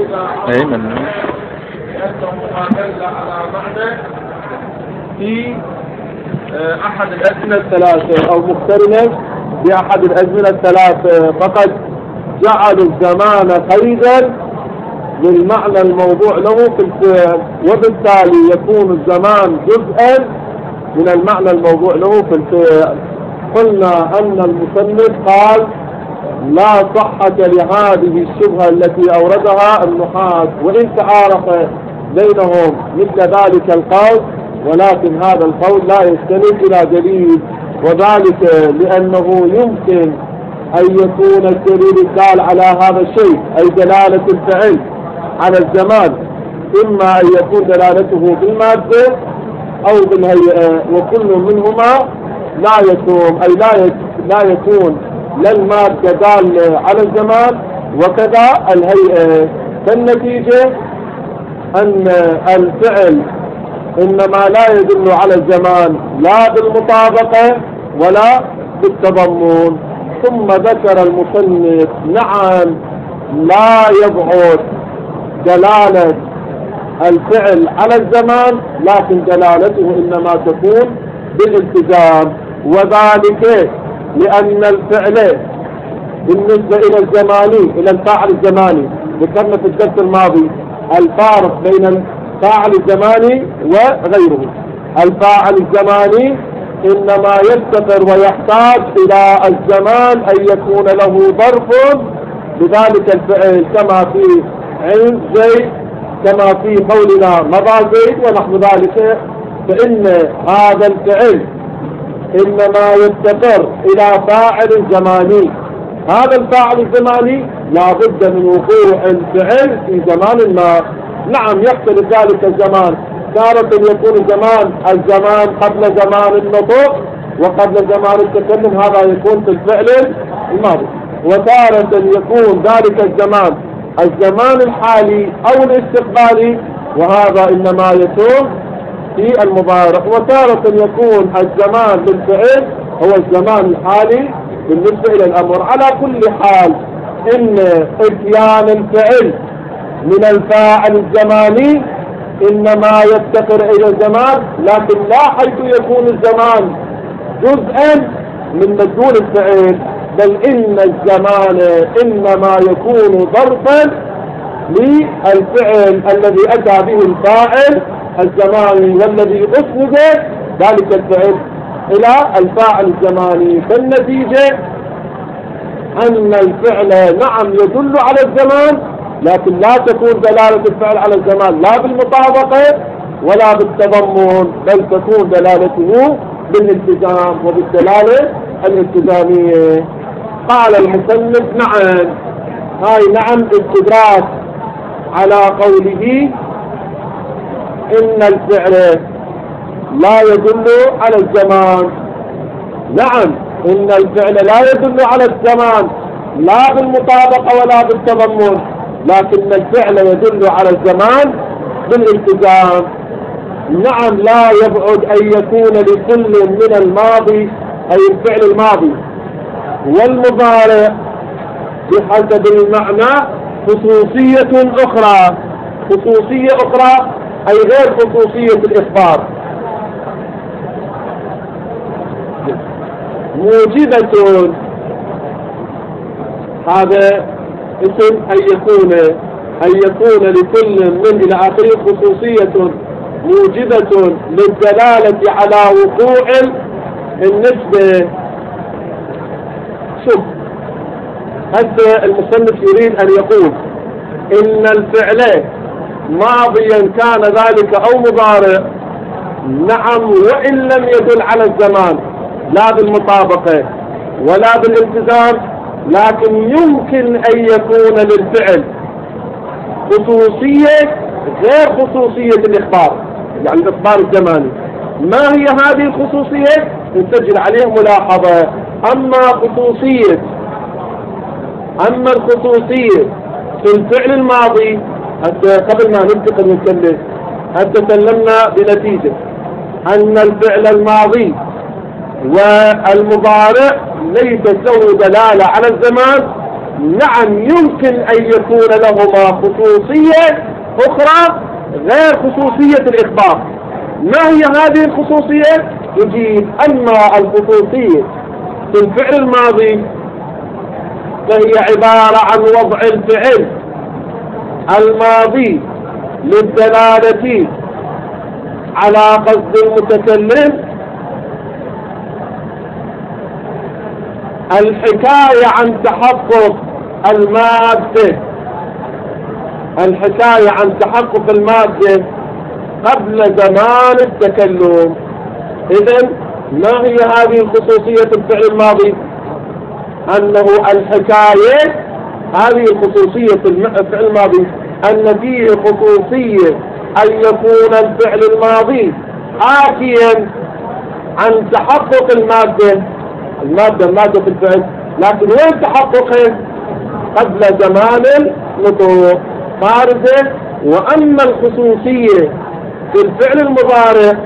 أي من لأنه ما دل على معنى في أحد الأزمنة الثلاثة أو مقترنا بأحد الأزمنة الثلاثة، فقد جعلوا الزمان قيدا للمعنى الموضوع له في الفعل، وبالتالي يكون الزمان جزءا من المعنى الموضوع له في الفعل. قلنا أن المصنف قال لا صحة لهذه الشبهة التي أوردها النحاة، وإن تعارف بينهم مثل ذلك القول، ولكن هذا القول لا يستند إلى دليل، وذلك لأنه يمكن أن يكون الدليل الدال على هذا الشيء أي دلالة الفعل على الزمان إما أن يكون دلالته بالمادة أو بالهيئة، وكل منهما لا يكون أي لا يكون لا المادة دالة على الزمان وكذا الهيئة. فالنتيجة أن الفعل إنما لا يدل على الزمان لا بالمطابقة ولا بالتضمن. ثم ذكر المصنف نعم لا يبعد دلالة الفعل على الزمان، لكن دلالته إنما تكون بالالتزام، وذلك لأن الفعل بالنسبة إلى الزماني إلى الفاعل الزماني، ذكرنا في الدرس الماضي الفارق بين الفاعل الزماني وغيره. الفاعل الزماني إنما يفتقر ويحتاج إلى الزمان أن يكون له ظرف بذلك الفعل، كما في عند زيد، كما في قولنا مضى زيد ونحو ذلك. فإن هذا الفعل إنما يفتقر إلى فاعل زماني، هذا الفاعل الزماني لا بد من وقوع الفعل في زمان ما. نعم يختلف ذلك الزمان، تارة يكون الزمان قبل زمان النطق وقبل زمان التكلم، هذا يكون في الفعل الماضي، وتارة يكون ذلك الزمان الحالي أو الاستقبالي، وهذا إنما يكون في المضارع. وتارة يكون الزمان للفعل هو الزمان الحالي بالنسبة إلى الأمر. على كل حال إن اتيان الفعل من الفاعل الزماني إنما يفتقر إلى الزمان، لكن لا حيث يكون الزمان جزءا من مدلول الفعل، بل إن الزمان إنما يكون ظرفا للفعل الذي أتى به الفاعل الزماني، والذي أسند ذلك الفعل إلى الفاعل الزماني. فالنتيجة أن الفعل نعم يدل على الزمان، لكن لا تكون دلالة الفعل على الزمان لا بالمطابقة ولا بالتضمن، بل تكون دلالته بالالتزام وبالدلالة الالتزامية. قال المصنف نعم، هاي نعم استدراك على قوله إن الفعل لا يدل على الزمان. نعم إن الفعل لا يدل على الزمان لا بالمطابقة ولا بالتضمن، لكن الفعل يدل على الزمان بالالتزام. نعم لا يبعد أن يكون لكل من الماضي أي الفعل الماضي والمضارع بحسب المعنى خصوصية أخرى، خصوصية أخرى أي غير خصوصية الإخبار، موجبة. هذا اسم أن يكون لكل من إلى آخره خصوصية موجبة للدلالة على وقوع النسبة. شوف هذا المصنف يريد أن يقول إن الفعل ماضيا كان ذلك أو مضارع، نعم وإن لم يدل على الزمان لا بالمطابقة ولا بالالتزام، لكن يمكن أن يكون للفعل خصوصية غير خصوصية الإخبار، يعني الإخبار الزماني. ما هي هذه الخصوصية؟ نسجل عليه ملاحظة. أما الخصوصية في الفعل الماضي، حتى قبل ما ننتقل نتكلم حتى سلمنا بنتيجة أن الفعل الماضي والمضارع ليس له دلالة على الزمان نعم يمكن أن يكون لهما خصوصية أخرى غير خصوصية الإخبار. ما هي هذه الخصوصية؟ يجيب أما الخصوصية في الفعل الماضي فهي عبارة عن وضع الفعل الماضي للدلالة على قصد المتكلم، الحكاية عن تحقق المادة، الحكاية عن تحقق المادة قبل زمان التكلم. إذن ما هي هذه الخصوصية الفعل الماضي؟ أنه الحكاية، هذه الخصوصية الفعل الماضي أن فيه خصوصية أن يكون الفعل الماضي حاكيا عن تحقق المادة في الفعل، لكن وين تحققه؟ قبل زمان النطق خارجه. وأما الخصوصية في الفعل المضارع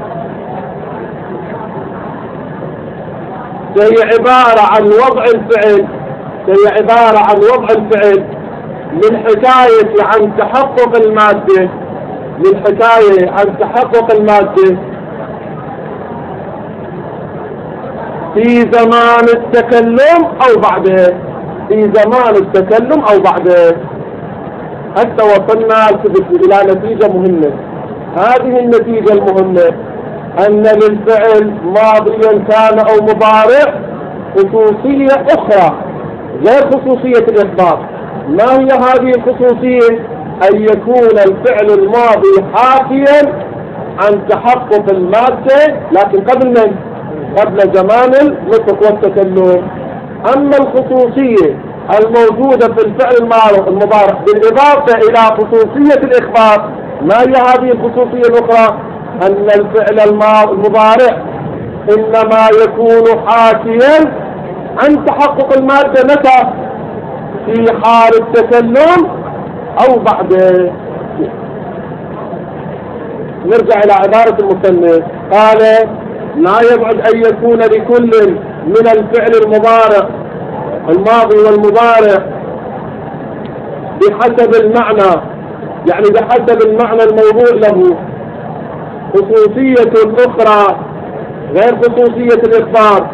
فهي عبارة عن وضع الفعل، فهي عبارة عن وضع الفعل للحكاية عن تحقق المادة، للحكاية عن تحقق المادة في زمان التكلم أو بعده، في زمان التكلم أو بعده. حتى وصلنا إلى نتيجة مهمة. هذه النتيجة المهمة أن للفعل ماضيا كان أو مضارع خصوصية أخرى غير خصوصية الإخبار. ما هي هذه الخصوصية؟ أن يكون الفعل الماضي حاكيا عن تحقق المادة، لكن قبل زمان النطق والتكلم. أما الخصوصية الموجودة في الفعل المضارع بالإضافة إلى خصوصية الإخبار، ما هي هذه الخصوصية الأخرى؟ أن الفعل المضارع إنما يكون حاكيا عن تحقق المادة متى؟ في حال التكلم أو بعده. نرجع إلى عبارة المصنف، قال لا يبعد أن يكون لكل من الفعل المضارع الماضي والمضارع بحسب المعنى، يعني بحسب المعنى الموضوع له، خصوصية أخرى غير خصوصية الإخبار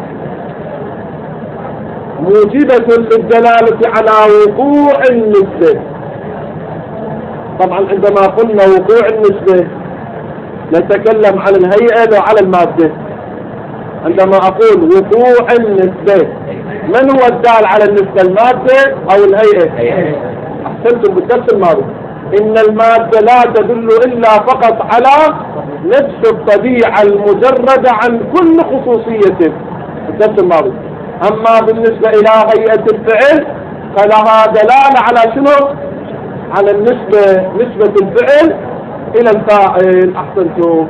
موجبة للدلالة على وقوع النسبة. طبعا عندما قلنا وقوع النسبة نتكلم عن الهيئة وعلى المادة. عندما أقول وقوع النسبة، من هو الدال على النسبة، المادة أو الهيئة؟ أحسنتم بالدرس الماضي. إن المادة لا تدل إلا فقط على نفس الطبيعة المجردة عن كل خصوصية في الدرس الماضي. أما بالنسبة إلى هيئة الفعل فلها دلالة على شنو؟ على النسبة، نسبة الفعل إلى الفاعل. أحسنتم.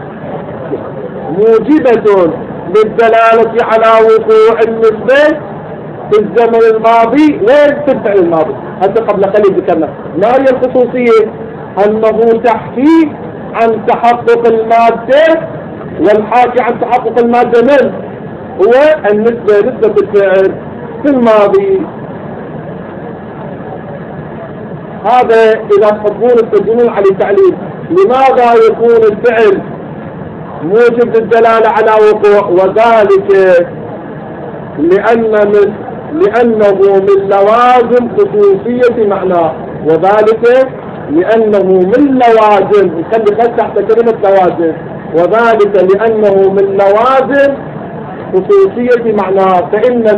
موجبة للدلالة على وقوع النسبة في الزمن الماضي غير في الفعل الماضي. هذا قبل قليل ذكرنا. ما هي الخصوصية؟ أنه تحكي عن تحقق المادة، والحاكي عن تحقق المادة من هو النسبة، نسبة الفعل في الماضي. هذا إذا تحبون الترجمون على تعليل. لماذا يكون الفعل موجب للدلالة على وقوع؟ وذلك لأنه من لوازم خصوصية معناه، وذلك لأنه من لوازم، نخلي خط تحت كلمة لوازم، وذلك لأنه من لوازم خصوصية معناه.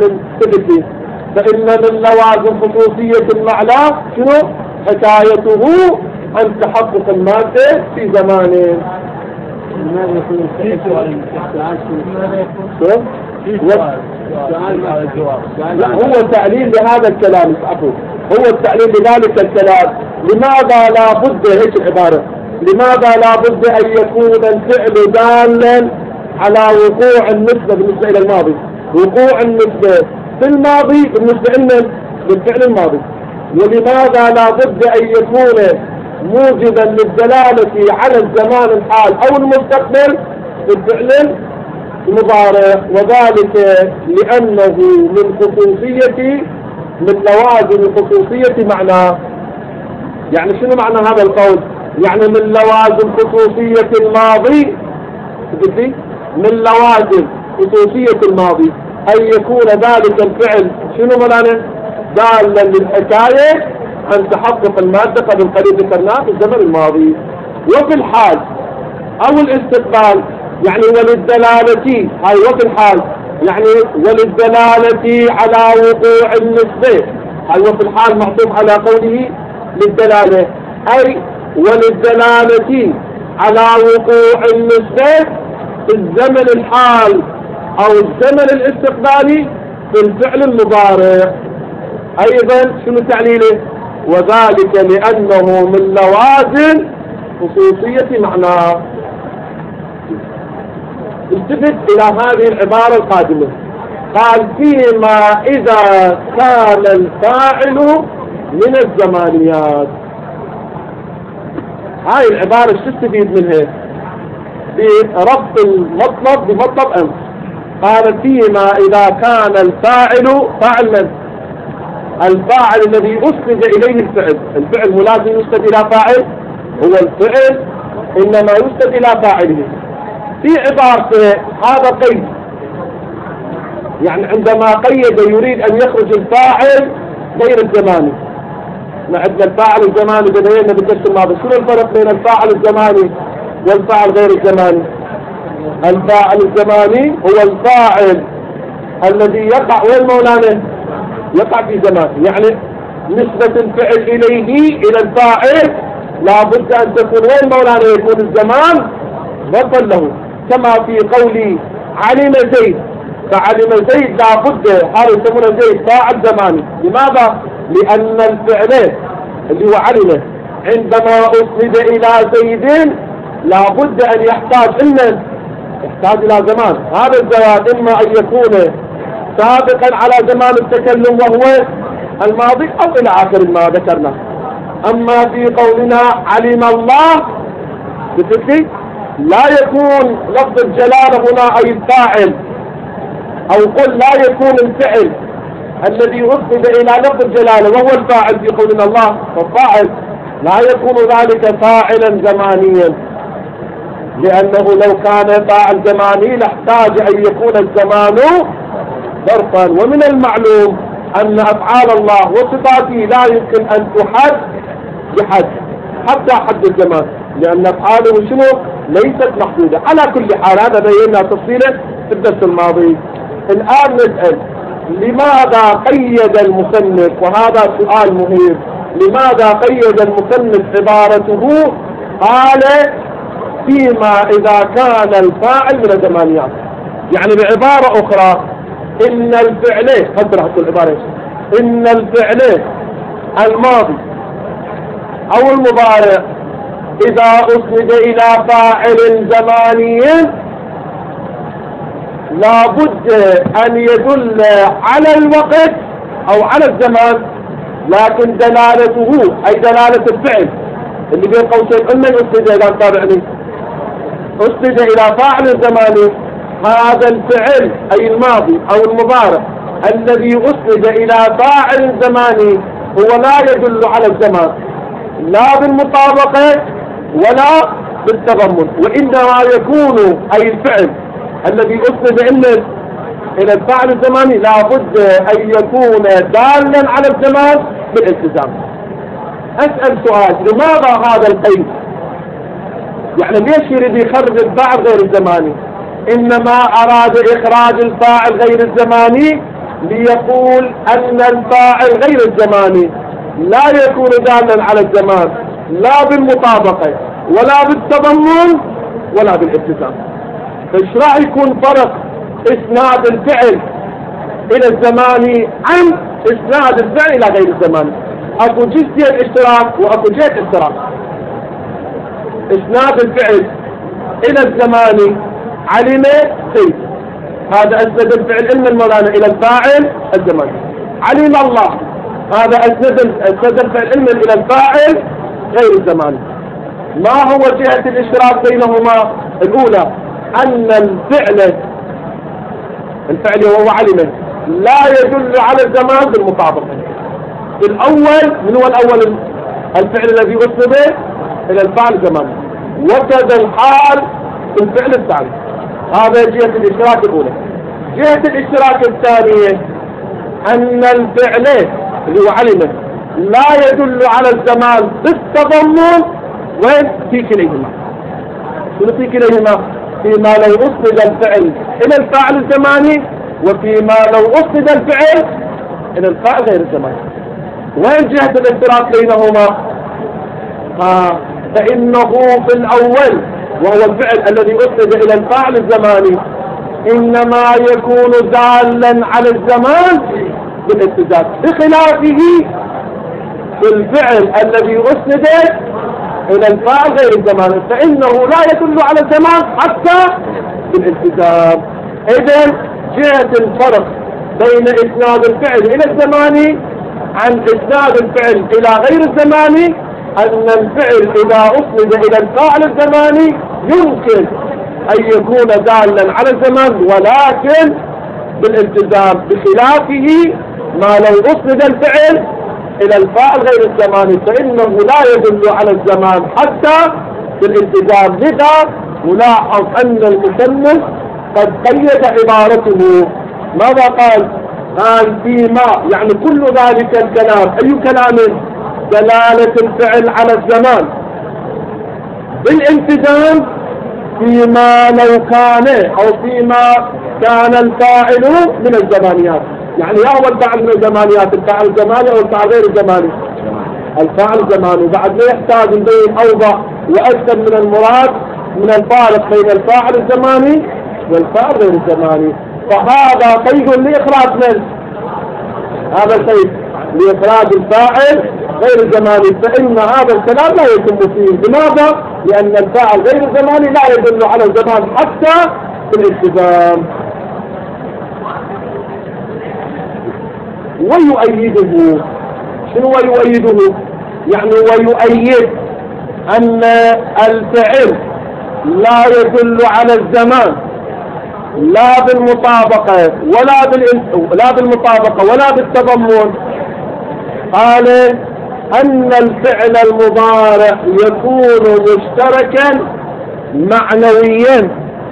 فإن من لوازم خصوصية المعنى شنو؟ حكايته عن تحقق المادة في زمانه. ماذا يكون هو التعليل لهذا الكلام. هو التعليل لذلك الكلام. لماذا لا بد، هيك العبارة، لماذا لا بد أن يكون الفعل دالا على وقوع النسبة بالنسبة إلى الماضي؟ وقوع النسبة في الماضي بالنسبة لنا للفعل الماضي. ولماذا لا بد أن يكون موجبا للدلالة على الزمان الحال أو المستقبل في الفعل المضارع؟ وذلك لأنه من خصوصية من لوازم خصوصية معناه. يعني شنو معنى هذا القول؟ يعني من لوازم خصوصية الماضي، قلت لي من لوازم خصوصية الماضي أن يكون ذلك الفعل شنو مولانا؟ دالا للحكاية أن تحقق المادة قبل قليل ذكرناه في الزمن الماضي. وفي الحال أو الاستقبال يعني وللدلالة، هاي وفي الحال يعني وللدلالة على وقوع النسبة، هاي وفي الحال معطوف على قوله للدلالة، أي وللدلالة على وقوع النسبة في الزمن الحال أو الزمن الاستقبالي في الفعل المضارع. أيضا شنو تعليله؟ وذلك لأنه من لوازم خصوصية معناه. التفت إلى هذه العبارة القادمة، قال فيما إذا كان الفاعل من الزمانيات. هاي العبارة شو تستفيد منها؟ بربط المطلب بمطلب أمس. قال فيما إذا كان الفاعل فاعل من؟ الفاعل الذي أسند إليه الفعل. الفعل ملازم يسند إلى فاعل، هو الفعل إنما يسند إلى فاعله. في عبارة هذا قيد، يعني عندما قيد يريد أن يخرج الفاعل غير الزماني. ما عندنا الفاعل الزماني بدأنا بالدرس الماضي، شنو الفرق بين الفاعل الزماني والفاعل غير الزماني؟ الفاعل الزماني هو الفاعل الذي يقع وين مولانا؟ يقع في زمان، يعني نسبة الفعل إليه إلى الفاعل لا بد أن تكون وين مولانا؟ يكون الزمان بطل له، كما في قولي علم زيد، فعلم زيد لا بد هذا يسمونه زيد فاعل زماني. لماذا؟ لأن الفعل اللي هو علم عندما أسند إلى زيد لا بد أن يحتاج إلى زمان. هذا الزواج إما أن يكون سابقا على زمان التكلم وهو الماضي أو إلى آخر ما ذكرنا. أما في قولنا علم الله بفكري لا يكون لفظ الجلالة هنا أي الفاعل، أو قل لا يكون الفعل الذي أسند إلى لفظ الجلالة وهو الفاعل في قولنا الله فالفاعل لا يكون ذلك فاعلا زمانيا، لأنه لو كان فاعل زماني لاحتاج أن يكون الزمان ظرفا. ومن المعلوم أن أفعال الله وصفاته لا يمكن أن تحد بحد حتى حد الزمان، لأن أفعاله شنو؟ ليست محدودة. على كل حال هذا بينا تفصيلا في الدرس الماضي. الآن نسأل لماذا قيد المصنف، وهذا سؤال مهم، لماذا قيد المصنف عبارته قال فيما إذا كان الفاعل من الزمانيات؟ يعني بعبارة أخرى إن الفعل العبارة إن الفعل الماضي أو المضارع إذا أسند إلى فاعل زماني لا بد أن يدل على الوقت أو على الزمان، لكن دلالته أي دلالة الفعل اللي بين قوسين إما أسند إلى تابعني أسند إلى فاعل زماني، هذا الفعل أي الماضي أو المضارع الذي أسند إلى فاعل زماني هو لا يدل على الزمان لا بالمطابقة ولا بالتضمن، وإنما يكون أي الفعل الذي أسند إلى الفاعل الزماني لا بد أن يكون دالا على الزمان بالالتزام. أسأل سؤال، لماذا هذا القيد؟ يعني ليش يريد يخرج الفاعل غير الزماني؟ إنما أراد إخراج الفاعل غير الزماني ليقول أن الفاعل غير الزماني لا يكون دالا على الزمان لا بالمطابقة ولا بالتضمن ولا بالالتزام. ايش راح يكون فرق اسناد الفعل الى الزمان عن اسناد الفعل الى غير الزمان؟ اكو جزئية اشتراك واكو جهة اشتراك. اسناد الفعل الى الزمان علم زيد، هذا اسند الفعل علم المولانا الى الفاعل الزماني. علم الله، هذا اسند الفعل علم الى الفاعل غير الزماني. ما هو جهة الاشتراك بينهما؟ الاولى ان الفعل وهو علم لا يدل على الزمان بالمطابقة، الأول من هو الأول؟ الفعل الذي أسند إلى الفعل الزماني، وكذا الحال في الفعل الثاني. هذا جهة الاشتراك الأولى. جهة الاشتراك الثانية أن الفعل اللي هو علم لا يدل على الزمان بالتضمن، وين؟ في كليهما. شنو في كليهما؟ فيما لو أسند الفعل إلى الفاعل الزماني، وفيما لو أسند الفعل إلى الفاعل غير الزماني. وين جهة الاشتراك بينهما؟ فإنه في الأول وهو الفعل الذي أسند إلى الفاعل الزماني إنما يكون دالا على الزمان بالالتزام، بخلافه في الفعل الذي أسند إلى الفاعل غير الزماني فإنه لا يدل على الزمان حتى بالالتزام. إذن جهة الفرق بين إسناد الفعل إلى الزماني عن إسناد الفعل إلى غير الزماني أن الفعل إذا أسند إلى الفاعل الزماني يمكن أن يكون دالا على الزمان ولكن بالالتزام، بخلافه ما لو أسند الفعل إلى الفاعل غير الزماني فإنه لا يدل على الزمان حتى بالالتزام. لذا نلاحظ أن المصنف قد قيد عبارته. ماذا قال؟ قال فيما، يعني كل ذلك الكلام. أي كلام؟ دلالة الفعل على الزمان بالالتزام فيما لو كان أو فيما كان الفاعل من الزمانيات. يعني يا هو الفاعل من الزمانيات؟ الفاعل الزماني أو الفاعل غير الزماني؟ الفاعل الزماني. بعد ما يحتاج نبين أوضح وأكثر من المراد من الفارق بين الفاعل الزماني والفاعل غير الزماني. فهذا قيد لإخراج من هذا القيد لإخراج الفاعل غير الزماني، فإن هذا الكلام لا يتم فيه. لماذا؟ لأن الفاعل غير الزماني لا يدل على الزمان حتى في الالتزام. ويؤيده. شنو ويؤيده؟ يعني ويؤيد أن الفعل لا يدل على الزمان لا بالمطابقة لا بالمطابقة ولا بالتضمن. قال أن الفعل المضارع يكون مشتركا معنويا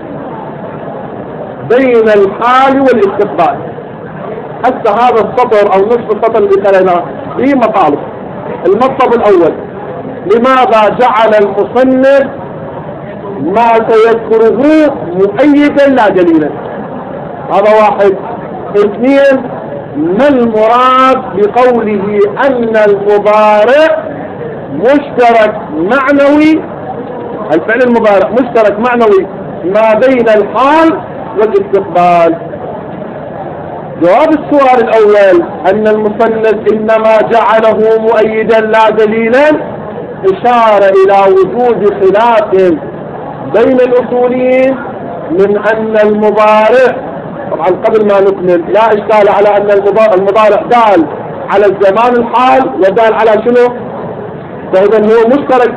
بين الحال والاستقبال. حتى هذا السطر أو نصف السطر اللي قرأناه فيه مطالب. المطلب الأول: لماذا جعل المصنف ما سيذكره مؤيدا لا دليلا؟ هذا واحد. اثنين: ما المراد بقوله أن المضارع مشترك معنوي، الفعل المضارع مشترك معنوي ما بين الحال والاستقبال؟ جواب السؤال الأول أن المصنف إنما جعله مؤيدا لا دليلا إشارة إلى وجود خلاف بين الأصوليين من أن المضارع، طبعا قبل ما نكمل لا إشكال على أن المضارع دال على الزمان الحال ودال على شنو؟ فإذا هو مشترك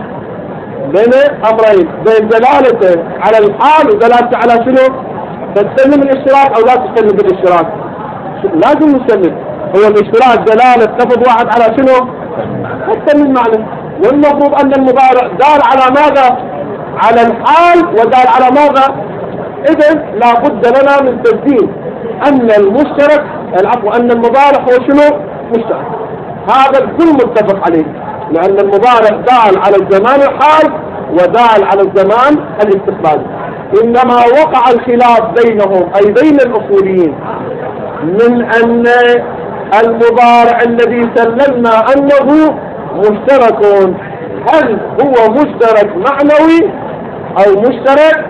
بين أمرين، بين دلالته على الحال ودلالته على شنو؟ تسلم الاشتراك أو لا تسلم بالاشتراك؟ لازم نسلم. هو الاشتراك دلالة لفظ واحد على شنو؟ تسلم المعنى. والمفروض أن المضارع دال على ماذا؟ على الحال ودال على ماذا؟ إذن لا بد لنا من تسليم أن المشترك أن المضارع هو شنو؟ مشترك. هذا الكل متفق عليه، لأن المضارع دال على الزمان الحال ودال على الزمان الاستقبال. إنما وقع الخلاف بينهم أي بين الأصوليين من أن المضارع الذي سلمنا أنه مشترك هل هو مشترك معنوي أو مشترك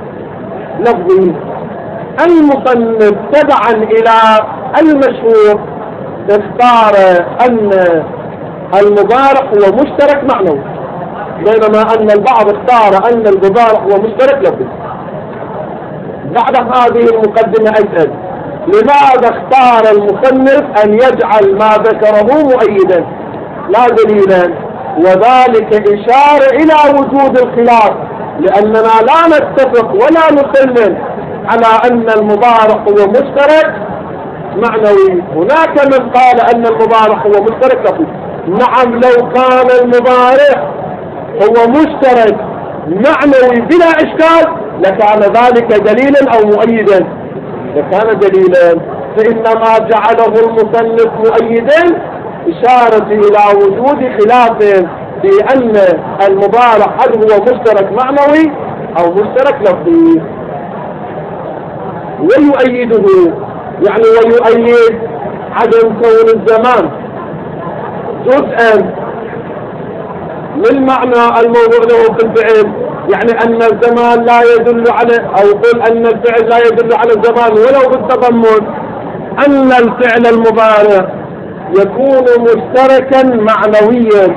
لفظي؟ المصنف تبعا إلى المشهور اختار أن المضارع هو مشترك معنوي، بينما أن البعض اختار أن المضارع هو مشترك لفظي. بعد هذه المقدمة أسأل: لماذا اختار المصنف أن يجعل ما ذكره مؤيدا لا دليلا؟ وذلك إشارة إلى وجود الخلاف، لأننا لا نتفق ولا نسلم على أن المضارع هو مشترك معنوي. هناك من قال أن المضارع هو مشترك لفظي. نعم، لو كان المضارع هو مشترك معنوي بلا إشكال لكان ذلك دليلا أو مؤيدا. لكان دليلا، فإنما جعله المصنف مؤيدا إشارة إلى وجود خلاف في أن المضارع هل هو مشترك معنوي أو مشترك لفظي. ويؤيده يعني ويؤيد عدم كون الزمان جزءا من معنى الموضوع له في الفعل، يعني أن الزمان لا يدل على، أو قل أن الفعل لا يدل على الزمان ولو بالتضمن أن الفعل المضارع يكون مشتركا معنويا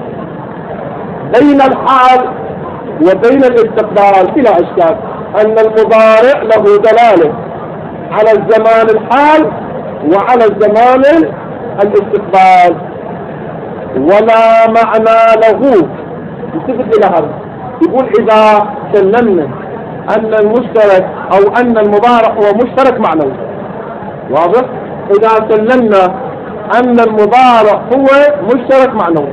بين الحال وبين الاستقبال بلا إشكال. أن المضارع له دلالة على الزمان الحال وعلى الزمان الاستقبال، ولا معنى له. يلتفت إلى هذا، يقول إذا سلمنا أن المشترك أو أن المضارع هو مشترك معنوي، واضح؟ إذا سلمنا أن المضارع هو مشترك معنوي،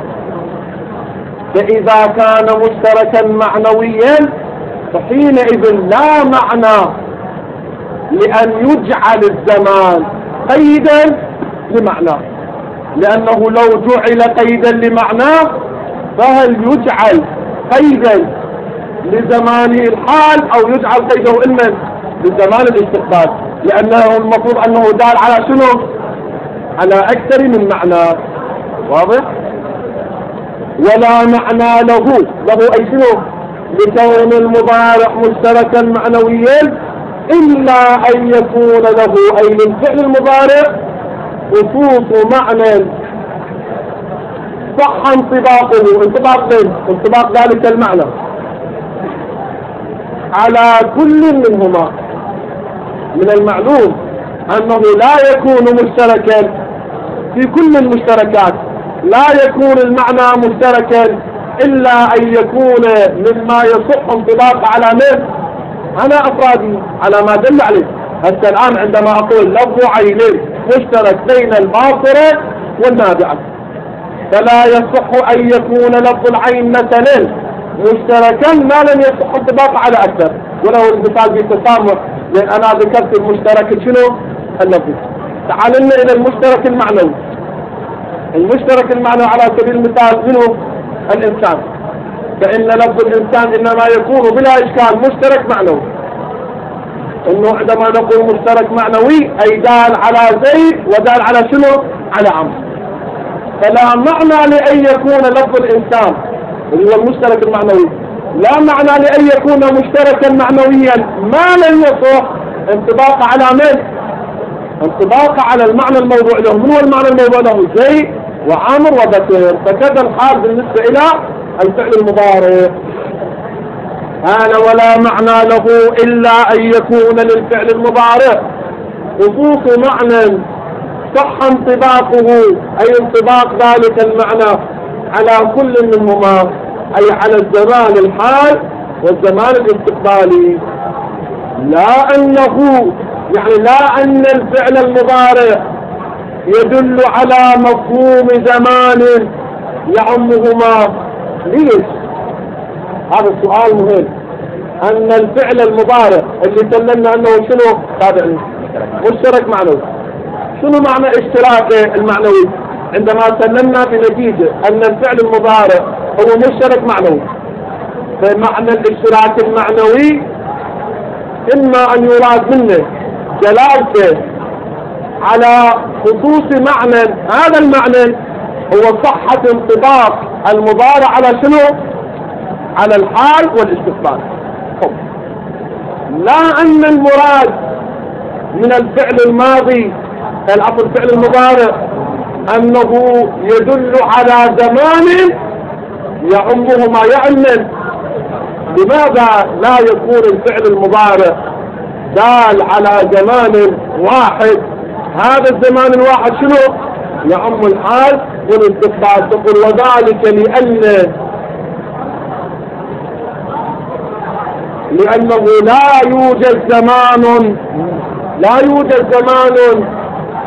فإذا كان مشتركا معنويا فحينئذ لا معنى لأن يجعل الزمان قيدا لمعناه، لأنه لو جعل قيدا لمعناه فهل يجعل قيدا لزمانه الحال أو يجعل قيده إما لزمان الاستقبال؟ لأنه المفروض أنه دال على شنو؟ على أكثر من معنى، واضح؟ ولا معنى له أي شنو؟ لكون المضارع مشتركا معنويا إلا أن يكون له أي للفعل المضارع خصوص معنى صح انطباق ذلك المعنى على كل منهما. من المعلوم أنه لا يكون مشتركا في كل المشتركات، لا يكون المعنى مشتركا إلا أن يكون مما يصح انطباق على من؟ على أفراده، على ما دل عليه. هسه الآن عندما أقول لفظ عين مشترك بين الباصرة والنابعة، فلا يصح أن يكون لفظ العين مثلا مشتركا ما لم يصح انطباق على أكثر. وله المثال بالتسامح، لأن أنا ذكرت المشترك شنو؟ اللفظ. تعال لنا إلى المشترك المعنوي. المشترك المعنوي على سبيل المثال منه الإنسان، فإن لفظ الإنسان إنما يكون بلا إشكال مشترك معنوي. إنه عندما نقول مشترك معنوي أي دال على زيد ودال على شنو؟ على عمرو. فلا معنى لأن يكون لفظ الإنسان اللي هو المشترك المعنوي، لا معنى لأن يكون مشتركا معنويا ما لم يصح انطباق على من؟ انطباق على المعنى الموضوع له. من هو المعنى الموضوع له؟ زيد وعمر وبكر. فكذا الحال بالنسبة إلى الفعل المضارع. هذا ولا معنى له إلا أن يكون للفعل المضارع خصوص معنى صح انطباقه، أي انطباق ذلك المعنى على كل منهما، أي على الزمان الحال والزمان الاستقبالي. لا أنه يعني لا أن الفعل المضارع يدل على مفهوم زمان يعمهما. ليش؟ هذا السؤال مهم. أن الفعل المضارع اللي سلمنا أنه شنو؟ تابعني مشترك معنوي. شنو معنى اشتراكه المعنوي؟ عندما سلمنا بنتيجة أن الفعل المضارع هو مشترك معنوي، فمعنى الاشتراك المعنوي إما أن يراد منه دلالته على خصوص معنى، هذا المعنى هو صحة انطباق المضارع على شنو؟ على الحال والاستقبال. لا أن المراد من الفعل الماضي العفو الفعل المضارع أنه يدل على زمان يعمه ما يعمل. لماذا لا يكون الفعل المضارع دال على زمان واحد؟ هذا الزمان الواحد شنو؟ يعم الحال والاستقبال. تقول وذلك لأنه لا يوجد زمان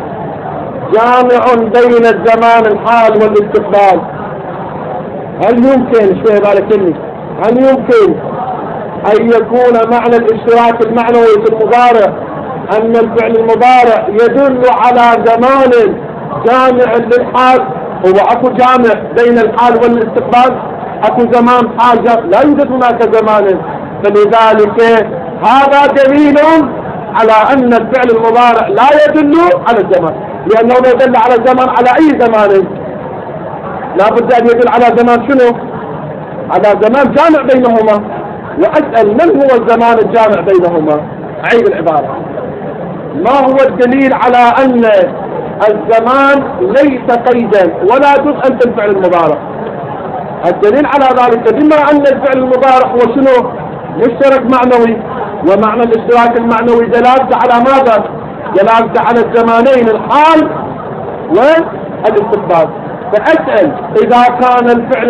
جامع بين الزمان الحال والاستقبال. هل يمكن شوي بالك هل يمكن أن يكون معنى الاشتراك المعنوي في المضارع أن الفعل المضارع يدل على زمان جامع للحال؟ هو أكو جامع بين الحال والاستقبال؟ أكو زمان حال لا يوجد هناك زمان. فلذلك هذا دليل على أن الفعل المضارع لا يدل على الزمان، لأنه لا يدل على الزمان على أي زمان؟ لا بد أن يدل على زمان شنو؟ على زمان جامع بينهما. وأسأل من هو الزمان الجامع بينهما؟ أعيد العبارة. ما هو الدليل على أن الزمان ليس قيدا ولا جزءا في الفعل المضارع؟ الدليل على ذلك بما أن الفعل المضارع هو شنو؟ مشترك معنوي، ومعنى الاشتراك المعنوي دلالته على ماذا؟ دلالته على الزمانين الحال والاستقبال. فأسأل إذا كان الفعل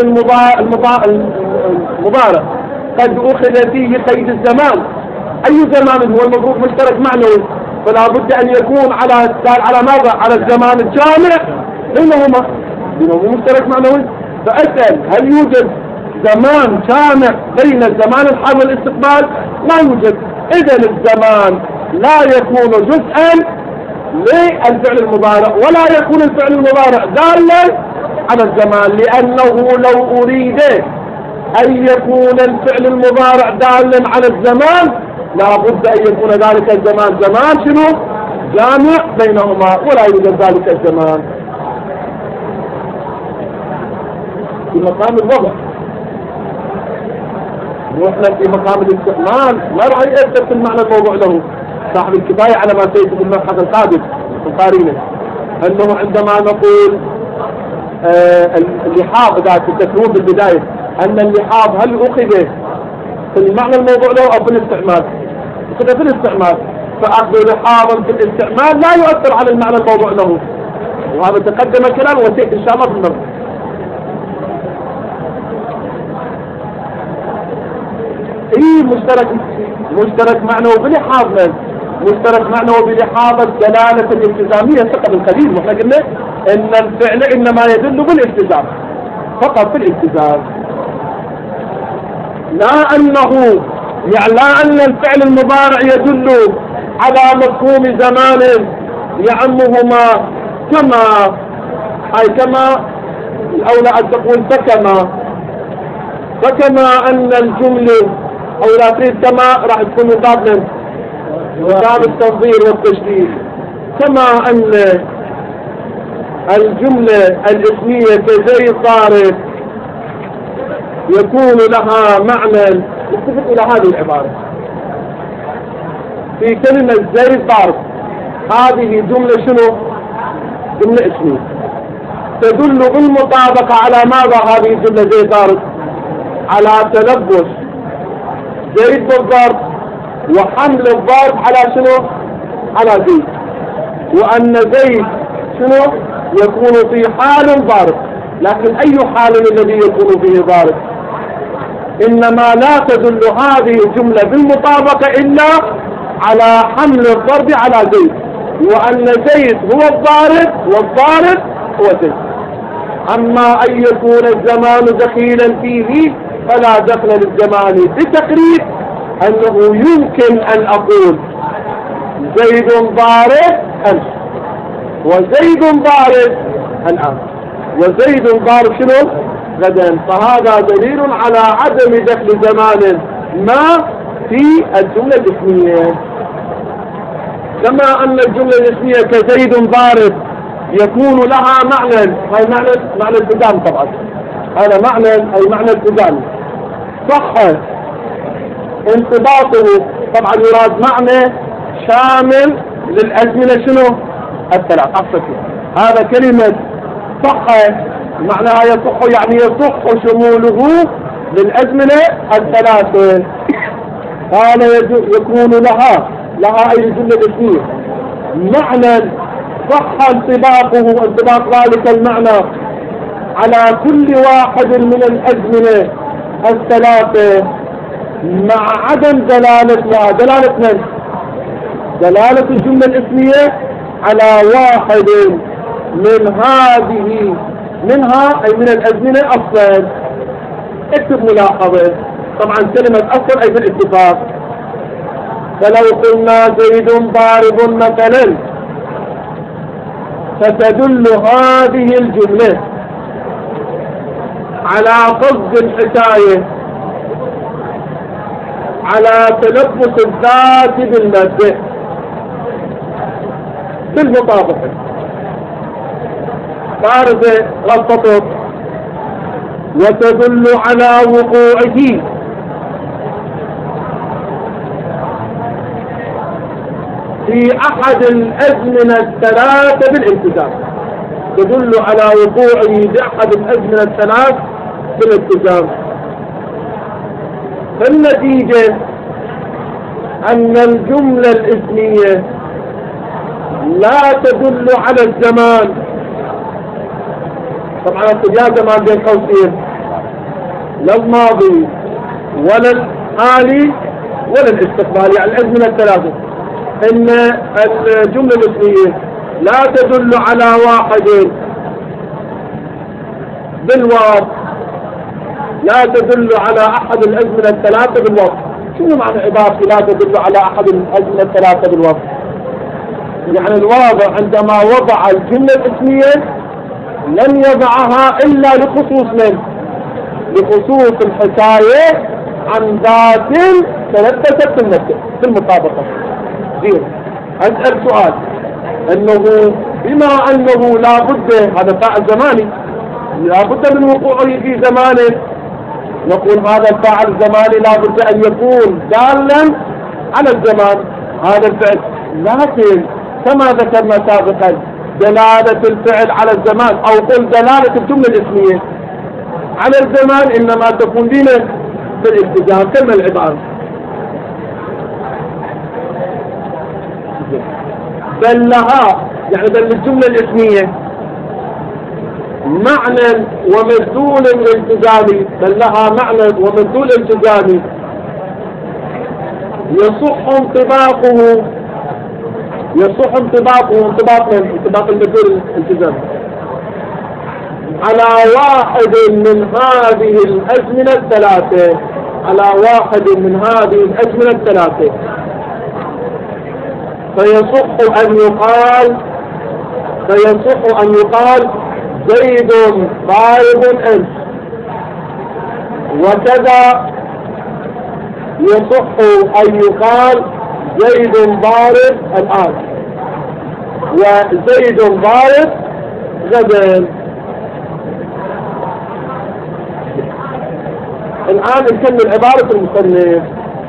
المضارع قد أخذ فيه قيد الزمان، أي زمان هو المفروض مشترك معنوي؟ فلا بد أن يكون على ماذا؟ على الزمان الجامع بينهما مشترك معنوي. فأسأل هل يوجد زمان جامع بين الزمان الحال والاستقبال؟ لا يوجد. إذا الزمان لا يكون جزءا للفعل المضارع ولا يكون الفعل المضارع دالا على الزمان، لأنه لو أريد أن يكون الفعل المضارع دالا على الزمان لا بد أن يكون ذلك الزمان زمان شنو؟ جامع بينهما، ولا يوجد ذلك الزمان. في مقام الوضع واحنا في مقام الاستعمال ما راح يأثر المعنى الموضوع له. صاحب الكفاية على ما سيأتي في المبحث القادم القارينة أنه عندما نقول اللحاظ ذات التكوين بالبداية أن اللحاظ هل أخذ في المعنى الموضوع له أو في الاستعمال؟ أخذ في الاستعمال، فأخذ لحاظا في الاستعمال لا يؤثر على المعنى الموضوع له، وهذا تقدم كلام وسيأتي إن شاء الله في المبحث. مشترك معنوي بلحاظ مشترك معنوي بلحاظ الدلالة الالتزامية فقط القليل. واحنا قلنا ان الفعل انما يدل بالالتزام فقط في الالتزام، لا ان الفعل المضارع يدل على مفهوم زمان يعمهما كما الاولى ان تقول فكما ان الجملة او لا تريد كما راح تكون مقابلا باب التنظير والتشديد، كما ان الجملة الاسمية كزيد ضارب يكون لها معنى. نتفق الى هذه العبارة في كلمة زيد ضارب، هذه جملة شنو؟ جملة اسمية تدل بالمطابقة على ماذا هذه الجملة زيد ضارب؟ على تلبس زيد بالضرب وحمل الضرب على شنو؟ على زيد، وأن زيد شنو؟ يكون في حال ضارب. لكن أي حال الذي يكون فيه ضارب؟ إنما لا تدل هذه الجملة بالمطابقة إلا على حمل الضرب على زيد، وأن زيد هو الضارب والضارب هو زيد. أما أن يكون الزمان دخيلا فيه فلا دخل للزمان، بتقريب أنه يمكن أن أقول زيد ضارب أمس وزيد ضارب الآن وزيد ضارب شنو؟ غدا. فهذا دليل على عدم دخل زمان ما في الجملة الاسمية، كما أن الجملة الاسمية كزيد ضارب يكون لها معنى، هاي معنى التزام طبعا، هذا معنى التزام صح انضباطه طبعا يراد معنى شامل للأزمنة شنو؟ الثلاث. هذا كلمة صح معناها يصح، يعني يصح شموله للأزمنة الثلاثة. قال يكون لها أي الجملة الاسمية معنى صح انطباق ذلك المعنى على كل واحد من الأزمنة الثلاثة مع عدم دلالتها. دلالة من؟ دلالة الجملة الاسمية على واحد منها أي من الأزمنة أصلا. اكتب ملاحظة، طبعا كلمة أصلا أي بالاتفاق. فلو قلنا زيد ضارب مثلا، فتدل هذه الجملة على قصد الحكاية على تلبس الذات بالمادة بالمطابقة. فارزة غلطته وتدل على وقوعه في أحد الأزمنة الثلاثة بالالتزام. تدل على وقوعه بأحد الأزمنة الثلاث بالالتزام. فالنتيجة أن الجملة الاسمية لا تدل على الزمان. طبعا يا زمان بين قوسين، لا الماضي ولا الحالي ولا الاستقبال، يعني الأزمنة الثلاثة. إن الجملة الاسمية لا تدل على واحد بالواو، لا تدل على أحد الأزمنة الثلاثة بالوصف. شنو معنى عبارة لا تدل على أحد الأزمنة الثلاثة بالوصف؟ يعني الواضع عندما وضع الجملة الاسمية لم يضعها إلا لخصوص من؟ لخصوص الحكاية عن ذات تلبست بالمطابقة. زين، أسأل سؤال، أنه بما أنه لا بد، هذا فاعل زماني، لا بد من وقوعه في زمانه، نقول هذا الفاعل الزماني لا بد أن يكون دالا على الزمان هذا الفعل. لكن كما ذكرنا سابقا دلالة الفعل على الزمان، أو قل دلالة الجملة الاسمية على الزمان إنما تكون لنا بالالتزام. كما العبارة بل لها، يعني بل الجملة الاسمية معنى ومدلول التزامي، بل لها معنى ومدلول التزامي يصح انطباقه انطباق المدلول الالتزامي على واحد من هذه الأزمنة الثلاثة، على واحد من هذه الأزمنة الثلاثة. فيصح أن يقال زيد ضارب أنت، وكذا يصح أن يقال زيد ضارب الآن وزيد ضارب غدا. الآن نكمل عبارة المصنف.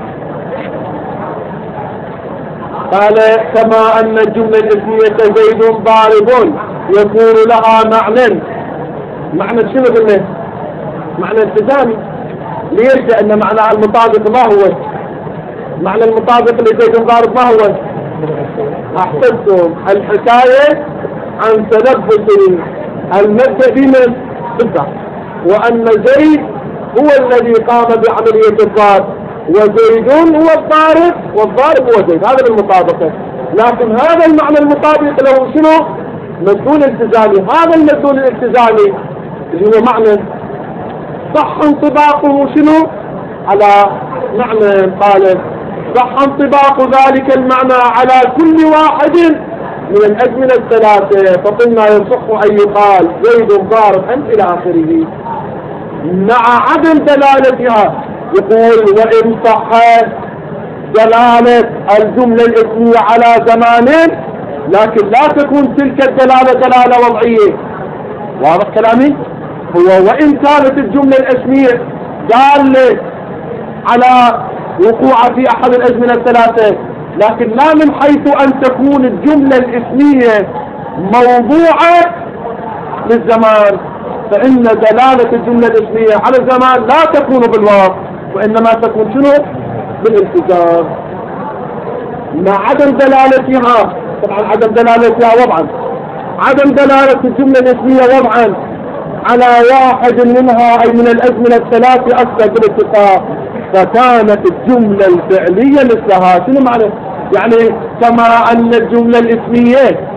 قال كما أن الجملة الاسمية زيد ضارب يكون لها معنى شنو قلنا؟ معنى التزامي. ليش؟ لأن معنى المطابق ما هو؟ معنى المطابق لزيد ضارب ما هو؟ أحسنتم، الحكاية عن تلبس المبدأ بمن؟ بالضبط. وأن زيد هو الذي قام بعملية الضرب، وزيد هو الضارب والضارب هو زيد. هذا المطابقة. لكن هذا المعنى المطابق له شنو؟ مدلول التزامي. هذا المدلول الالتزامي اللي هو معنى صح انطباقه شنو؟ على معنى. قال صح انطباق ذلك المعنى على كل واحد من الأزمنة الثلاثة. فقلنا يصح أن يقال زيد ضارب أنت إلى آخره مع عدم دلالتها. يقول وإن صح دلالة الجملة الاسمية على زمان، لكن لا تكون تلك الدلالة دلالة وضعية. واضح كلامي؟ هو وإن كانت الجملة الاسمية دالة على وقوع في أحد الأزمنة الثلاثة، لكن لا من حيث أن تكون الجملة الاسمية موضوعة للزمان. فإن دلالة الجملة الاسمية على الزمان لا تكون بالواو، وإنما تكون شنو؟ بالالتزام مع عدم دلالتها. طبعا عدم دلالتها وضعا، عدم دلالة الجملة الاسمية وضعا على واحد منها أي من الأزمنة الثلاثة أكثر بالاتفاق، فكانت الجملة الفعلية مثلها. شنو معنى؟ يعني كما أن الجملة الاسمية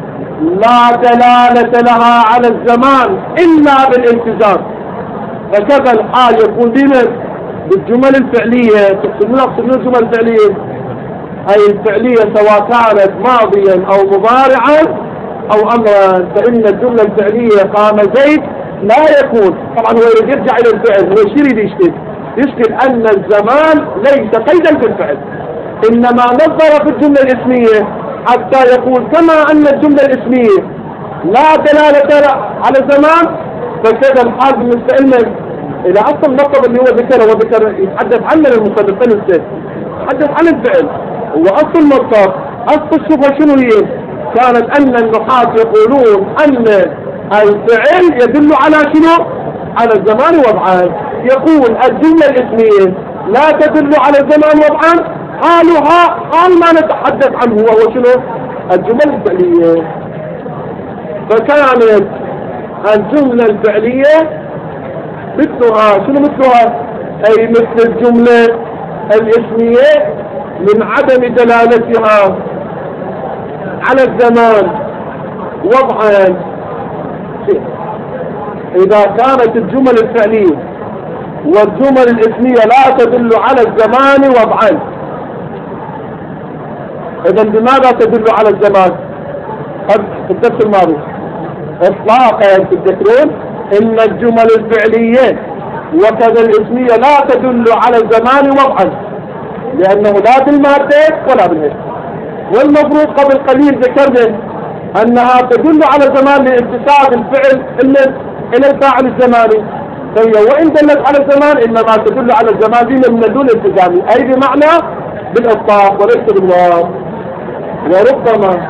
لا دلالة لها على الزمان إلا بالالتزام. فكذا الحال يكون بالجمل الفعلية. تقصدون الجمل الفعلية أي الفعلية سواء كانت ماضيا أو مضارعا أو أمرا. فإن الجملة الفعلية قام زيد لا يكون، طبعا هو يرجع إلى الفعل، هو يشير يشكل أن الزمان ليس قيدا في الفعل، إنما نظر في الجملة الاسمية حتى يقول كما أن الجملة الاسمية لا دلالة على الزمان فكذا الحال بالنسبة لنا إذا أصل اللقب اللي هو ذكره يتحدث عنه المصنف يتحدث عن الفعل. وأصل المصدر أصل الشبهة شنو هي؟ كانت أن النحاة يقولون أن الفعل يدل على شنو؟ على الزمان وضعان. يقول الجملة الاسمية لا تدل على الزمان وضعان، حال ما نتحدث عنه وهو شنو؟ الجمل الفعلية. فكانت الجملة الفعلية مثلها شنو مثلها؟ أي مثل الجملة الاسمية من عدم دلالتها على الزمان وضعا. إذا كانت الجمل الفعلية والجمل الاسمية لا تدل على الزمان وضعا، إذا بماذا تدل على الزمان؟ في الدرس الماضي إطلاقا تذكرون إن الجمل الفعلية وكذا الاسمية لا تدل على الزمان وضعا، لأنه لا بالمادة ولا بالاسم. والمفروض قبل قليل ذكرنا أنها تدل على الزمان لانتساب الفعل إلى الفاعل الزماني، فهي وإن دلت على الزمان إنما تدل على الزمان دي من دون التزامي، أي بمعنى بالإطلاق وليس بالواو. وربما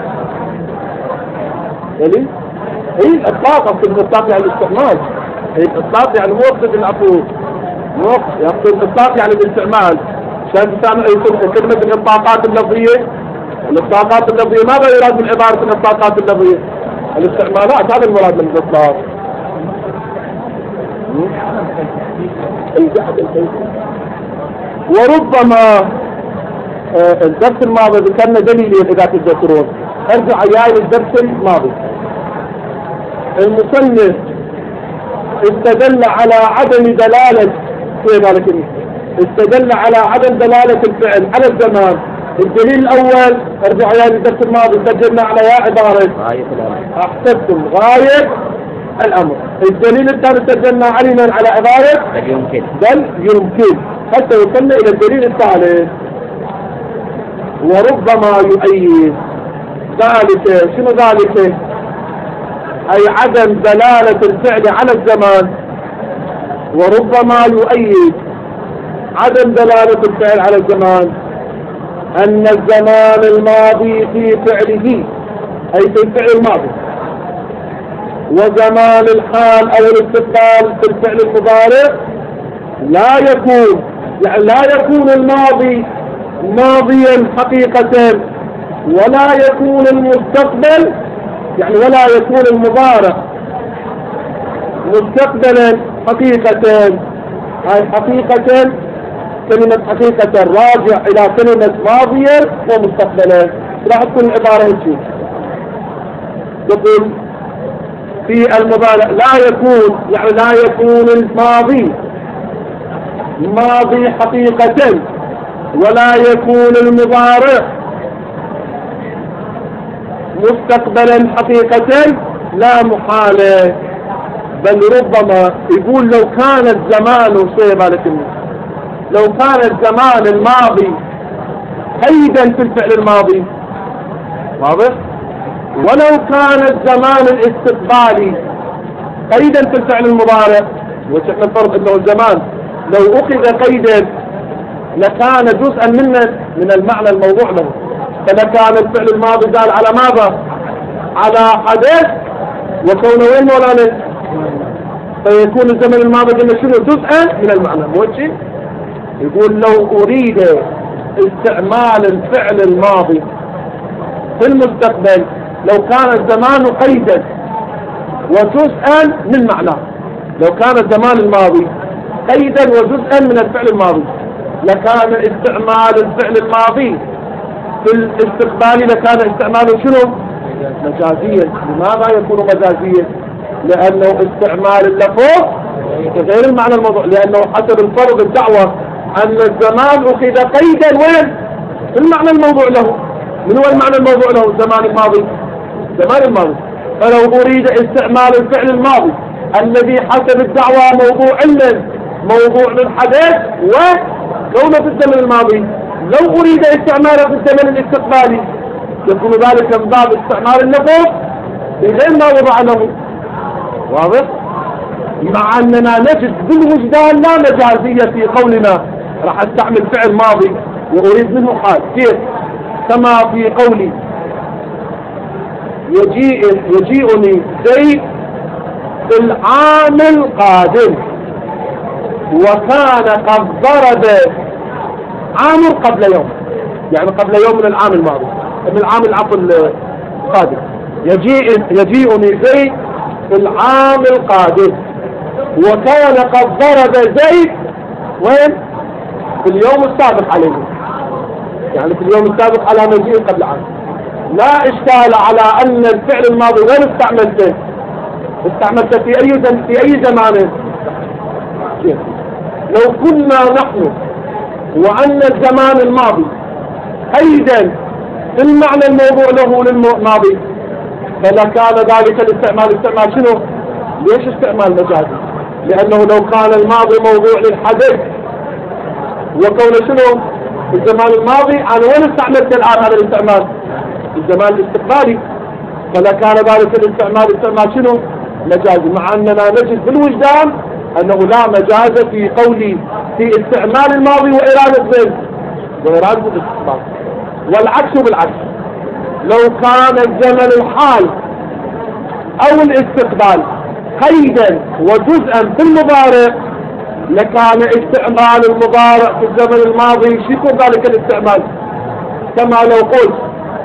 يعني الإطلاق أقصد الإطلاق يعني الاستعمال، الإطلاق يعني موقف العقول، يقصد الإطلاق يعني الاستعمال. عشان يكون كلمة الإطلاقات اللفظية، الإطلاقات اللفظية ماذا يراد من عبارة الإطلاقات اللفظية؟ الاستعمالات، هذا المراد من الإطلاق. وربما الدرس الماضي ذكرنا دليلين إذا تتذكرون، ارجع إياي للدرس الماضي. المصنف استدل على عدم دلالة استدل على عدم دلالة الفعل على الزمان. الدليل الأول ارجع إياي للدرس الماضي سجلنا على عبارة أحسبتم غاية الأمر. الدليل الثاني سجلنا على عبارة بل يمكن، حتى وصلنا إلى الدليل الثالث. وربما يؤيد ذلك، شنو ذلك؟ أي عدم دلالة الفعل على الزمان. وربما يؤيد عدم دلالة الفعل على الزمان أن الزمان الماضي في فعله أي في الفعل الماضي، وزمان الحال أو الاستقبال في الفعل المضارع لا يكون، يعني لا يكون الماضي ماضيا حقيقة، ولا يكون المستقبل يعني ولا يكون المضارع مستقبلا حقيقة. هاي حقيقة كلمة حقيقة راجع إلى كلمة ماضيا ومستقبلا. راح تكون العبارة هيك، يقول في المضارع لا يكون، يعني لا يكون الماضي ماضي حقيقة، ولا يكون المضارع مستقبلا حقيقة لا محالة. بل ربما يقول لو كان الزمان لو كان الزمان الماضي قيدا في الفعل الماضي، واضح؟ ولو كان الزمان الاستقبالي قيدا في الفعل المضارع، وشفنا الفرق انه الزمان لو اخذ قيدا لكان جزءا من المعنى الموضوع له، فلكان الفعل الماضي دال على ماذا؟ على حدث وكونه وين مولانا؟ فيكون الزمن الماضي قلنا شنو؟ جزءا من المعنى. مو شيء؟ يقول لو اريد استعمال الفعل الماضي في المستقبل لو كان الزمان قيدا وجزءا من معناه، لو كان الزمان الماضي قيدا وجزءا من الفعل الماضي لكان استعمال الفعل الماضي في الاستقبال لكان استعماله شنو؟ مجازيا. لماذا يكون مجازيا؟ لأنه استعمال اللفظ غير المعنى الموضوع، لأنه حسب الفرض الدعوة أن الزمان أخذ قيدا وين؟ في المعنى الموضوع له. من هو المعنى الموضوع له؟ الزمان الماضي. الزمان الماضي. فلو أريد استعمال الفعل الماضي الذي حسب الدعوة موضوع موضوع للحدث وكونه في الزمن الماضي، لو أريد استعماله في الزمن الاستقبالي يكون ذلك من باب استعمال اللفظ بغير ما وضع له. واضح؟ مع أننا نجد بالوجدان لا مجازية في قولنا راح استعمل فعل ماضي وأريد منه حال. كيف؟ كما في قولي يجيئني زيد في العام القادم وكان قد ضرب عامر قبل يوم، يعني قبل يوم من العام الماضي، من العام القادم. يجيئني زيد في العام القادم وكان قد ضرب زيد وين؟ في اليوم السابق عليه، يعني في اليوم السابق على مجيء قبل عام. لا إشكال على أن الفعل الماضي وين استعملته؟ استعملته في أي زمان؟ لو كنا نحن وأن الزمان الماضي قيدا في المعنى الموضوع له للماضي فلكان ذلك الاستعمال استعمال شنو؟ ليش استعمال مجازي؟ لأنه لو كان الماضي موضوع للحدث وكون شنو؟ في الزمان الماضي أنا وين استعملت الآن هذا الاستعمال؟ في الزمان الاستقبالي، فلكان ذلك الاستعمال استعمال شنو؟ مجازي. مع أننا نجد بالوجدان أنه لا مجاز في قولي في استعمال الماضي وإرادة الاستقبال، والعكس بالعكس. لو كان الزمن الحال أو الاستقبال قيدا وجزءا في المضارع لكان استعمال المضارع في الزمن الماضي شكو ذلك الاستعمال. كما لو قلت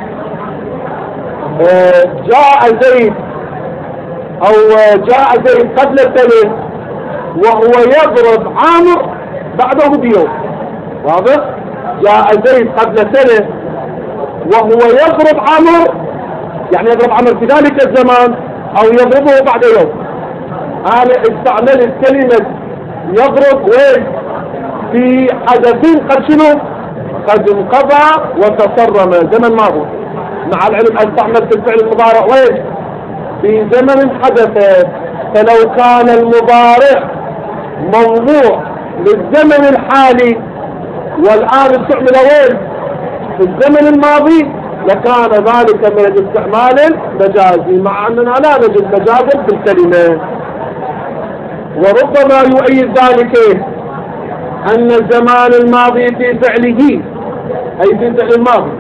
جاء زيد أو جاء زيد قبل سنة وهو يضرب عامر بعده بيوم. واضح؟ جاء زيد قبل سنة وهو يضرب عامر، يعني يضرب عامر في ذلك الزمان أو يضربه بعد يوم. أنا استعملت كلمة يضرب وين؟ في حدث قد شنو؟ قد انقضى وتصرم زمن ماضي. مع العلم استعملت الفعل المضارع وين؟ في زمن حدث. فلو كان المضارع موضوع للزمن الحالي والآن استعمل وين؟ في الزمن الماضي لكان ذلك من الاستعمال المجازي، مع أننا لا نجد مجازا في الكلمة. وربما يؤيد ذلك أن الزمان الماضي في فعله أي في فعل الماضي،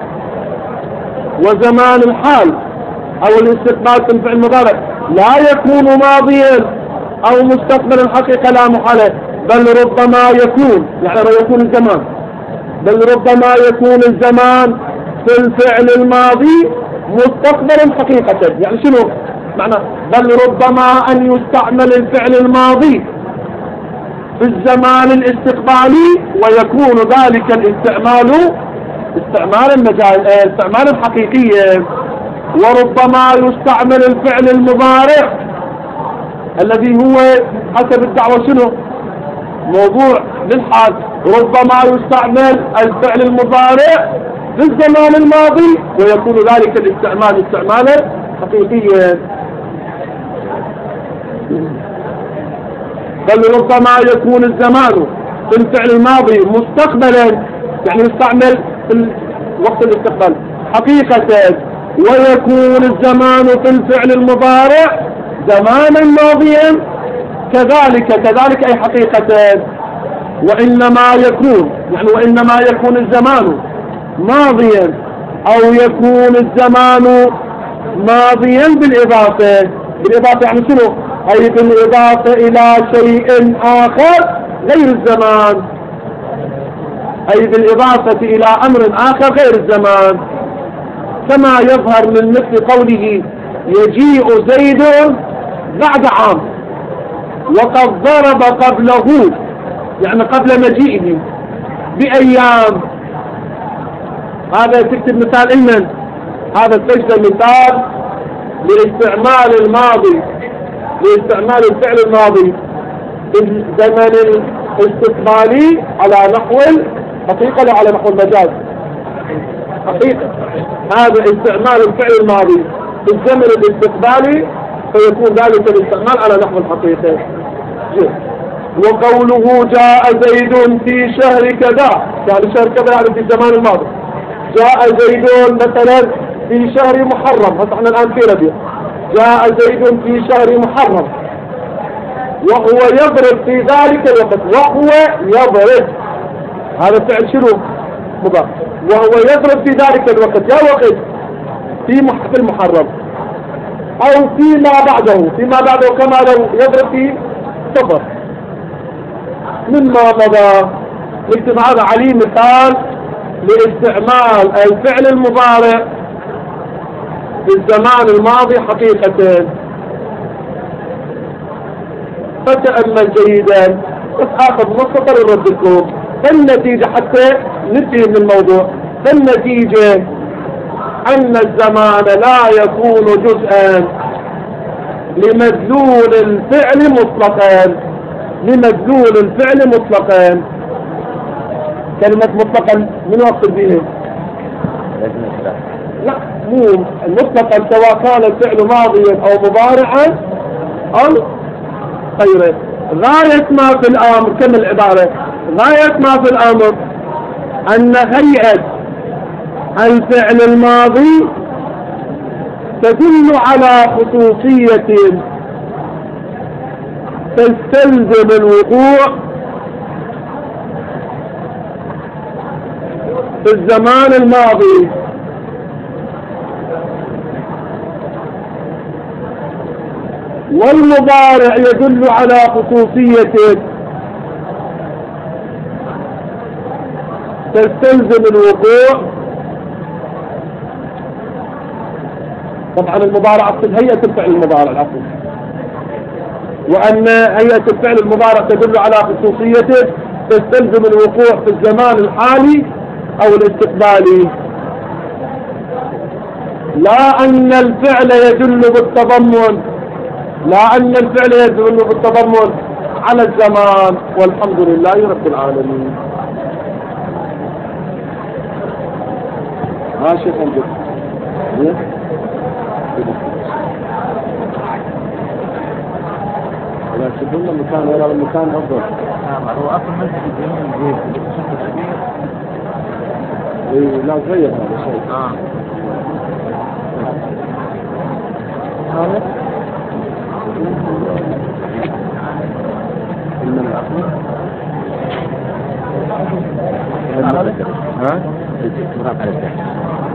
وزمان الحال أو الاستقبال في الفعل المضارع لا يكون ماضيا أو مستقبلا حقيقة لا محالة، بل ربما يكون، يعني يكون الزمان، بل ربما يكون الزمان في الفعل الماضي مستقبلا حقيقة. يعني شنو معنى؟ بل ربما أن يستعمل الفعل الماضي في الزمان الاستقبالي ويكون ذلك الاستعمال استعمالا حقيقيا. وربما يستعمل الفعل المضارع الذي هو حسب الدعوة شنو؟ موضوع للحال. ربما يستعمل الفعل المضارع في الزمان الماضي ويكون ذلك الاستعمال استعمالا حقيقيا. بل ربما يكون الزمان في الفعل الماضي مستقبلا، يعني يستعمل في وقت الاستقبال حقيقة، ويكون الزمان في الفعل المضارع زمانا ماضيا كذلك أي حقيقة. وإنما يكون الزمان ماضيا أو يكون الزمان ماضيا بالإضافة يعني شنو؟ أي بالإضافة إلى شيء آخر غير الزمان، أي بالإضافة إلى أمر آخر غير الزمان، كما يظهر من مثل قوله يجيء زيد بعد عام وقد ضرب قبله، يعني قبل مجيئه بأيام. هذا تكتب مثال إمن هذا السجدة مثال لاستعمال الماضي، لاستعمال الفعل الماضي في الزمن الاستقبالي على نحو الحقيقة لا على نحو المجاز. حقيقة هذا استعمال الفعل الماضي في الزمن الاستقبالي فيكون ذلك الاستعمال على نحو الحقيقة. وقوله جاء زيد في شهر كذا، يعني شهر كذا يعني في الزمان الماضي. جاء زيد مثلا في شهر محرم، هذا احنا الآن في ربيع. جاء زيد في شهر محرم وهو يضرب في ذلك الوقت. وهو يضرب هذا الفعل شنو؟ مضاف. وهو يضرب في ذلك الوقت، يا وقت في المحرم او فيما بعده كما لو يضرب في صفر مما مضى. نكتب هذا عليه مثال لاستعمال الفعل المضارع في الزمان الماضي حقيقة. فتأمل جيدا، بس اخذ مختصر نردكم. فالنتيجة حتى ننتهي من الموضوع، فالنتيجة أن الزمان لا يكون جزءا لمدلول الفعل مطلقا. لمدلول الفعل مطلقا. كلمة مطلقا من وقت بهم؟ لا مو مطلقا، سواء كان الفعل ماضيا أو مضارعا أو غيره. غاية ما في الأمر، كم العبارة، غاية ما في الأمر أن هيئة الفعل الماضي تدل على خصوصية تستلزم الوقوع في الزمان الماضي، والمضارع يدل على خصوصية تستلزم الوقوع. طبعا المضارع أقصد هيئة الفعل المضارع العفو، وأن هيئة الفعل المضارع تدل على خصوصيته تستلزم الوقوع في الزمان الحالي أو الاستقبالي، لا أن الفعل يدل بالتضمن، لا أن الفعل يدل بالتضمن على الزمان. والحمد لله رب العالمين. ماشي خلص. لا تقول له مكان ولا المكان أفضل. هو أصلا مسجد الجميل بشكل كبير. لا تغير هذا الشيء. هذا ها؟